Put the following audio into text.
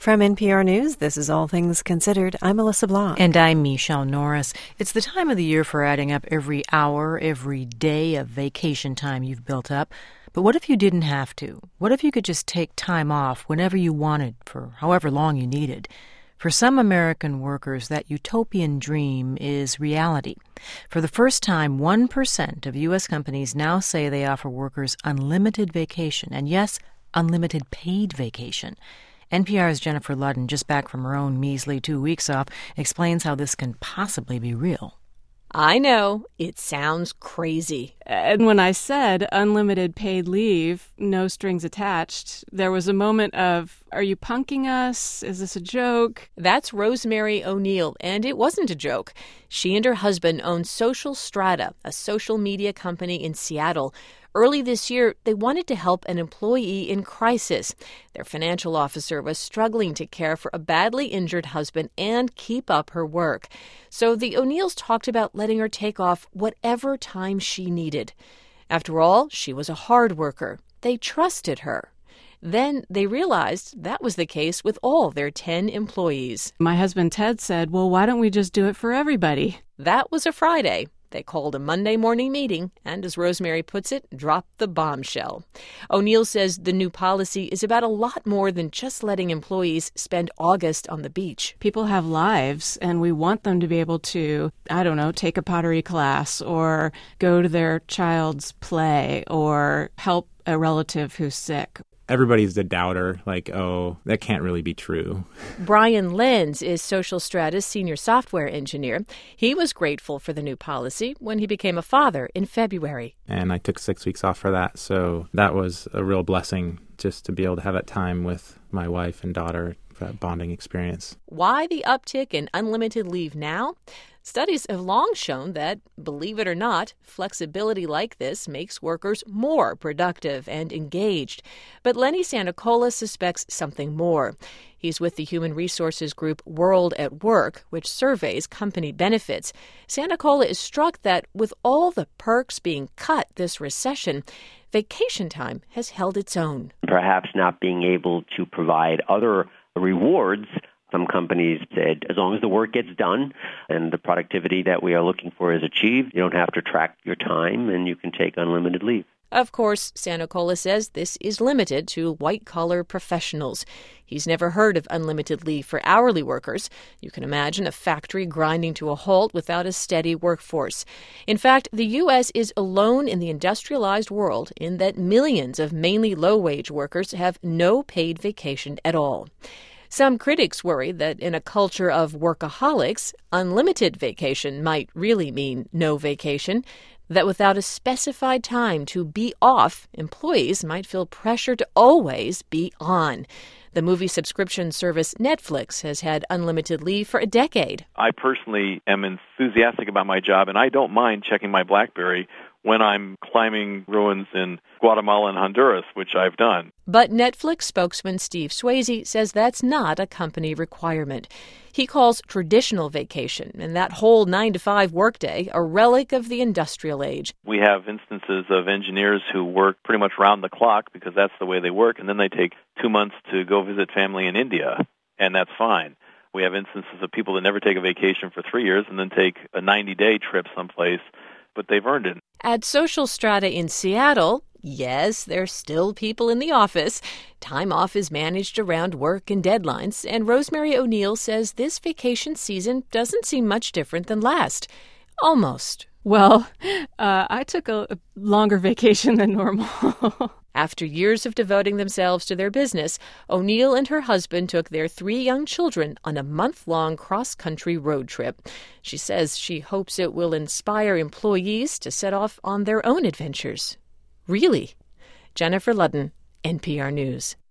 From NPR News, this is All Things Considered. I'm Melissa Blanc. And I'm Michelle Norris. It's the time of the year for adding up every hour, every day of vacation time you've built up. But what if you didn't have to? What if you could just take time off whenever you wanted for however long you needed? For some American workers, that utopian dream is reality. For the first time, 1% of U.S. companies now say they offer workers unlimited vacation. And yes, unlimited paid vacation. NPR's Jennifer Ludden, just back from her own measly 2 weeks off, explains how this can possibly be real. I know, it sounds crazy. And when I said unlimited paid leave, no strings attached, there was a moment of, are you punking us? Is this a joke? That's Rosemary O'Neill, and it wasn't a joke. She and her husband own Social Strata, a social media company in Seattle. Early this year, they wanted to help an employee in crisis. Their financial officer was struggling to care for a badly injured husband and keep up her work. So the O'Neills talked about letting her take off whatever time she needed. After all, she was a hard worker. They trusted her. Then they realized that was the case with all their 10 employees. My husband Ted said, well, why don't we just do it for everybody? That was a Friday. They called a Monday morning meeting and, as Rosemary puts it, dropped the bombshell. O'Neill says the new policy is about a lot more than just letting employees spend August on the beach. People have lives, and we want them to be able to, take a pottery class or go to their child's play or help a relative who's sick. Everybody's a doubter, like, oh, that can't really be true. Brian Lenz is Social Strata's senior software engineer. He was grateful for the new policy when he became a father in February. And I took 6 weeks off for that, so that was a real blessing just to be able to have that time with my wife and daughter, that bonding experience. Why the uptick in unlimited leave now? Studies have long shown that, believe it or not, flexibility like this makes workers more productive and engaged. But Lenny Santacola suspects something more. He's with the human resources group World at Work, which surveys company benefits. Santacola is struck that with all the perks being cut this recession, vacation time has held its own. Perhaps not being able to provide other rewards. Some companies said, as long as the work gets done and the productivity that we are looking for is achieved, you don't have to track your time and you can take unlimited leave. Of course, Santacola says this is limited to white-collar professionals. He's never heard of unlimited leave for hourly workers. You can imagine a factory grinding to a halt without a steady workforce. In fact, the U.S. is alone in the industrialized world in that millions of mainly low-wage workers have no paid vacation at all. Some critics worry that in a culture of workaholics, unlimited vacation might really mean no vacation, that without a specified time to be off, employees might feel pressure to always be on. The movie subscription service Netflix has had unlimited leave for a decade. I personally am enthusiastic about my job, and I don't mind checking my BlackBerry when I'm climbing ruins in Guatemala and Honduras, which I've done. But Netflix spokesman Steve Swayze says that's not a company requirement. He calls traditional vacation and that whole 9-to-5 workday a relic of the industrial age. We have instances of engineers who work pretty much round the clock because that's the way they work, and then they take 2 months to go visit family in India, and that's fine. We have instances of people that never take a vacation for 3 years and then take a 90-day trip someplace, but they've earned it. At Social Strata in Seattle, yes, there's still people in the office. Time off is managed around work and deadlines, and Rosemary O'Neill says this vacation season doesn't seem much different than last. Almost. Well, I took a longer vacation than normal. After years of devoting themselves to their business, O'Neill and her husband took their 3 young children on a month-long cross-country road trip. She says she hopes it will inspire employees to set off on their own adventures. Really? Jennifer Ludden, NPR News.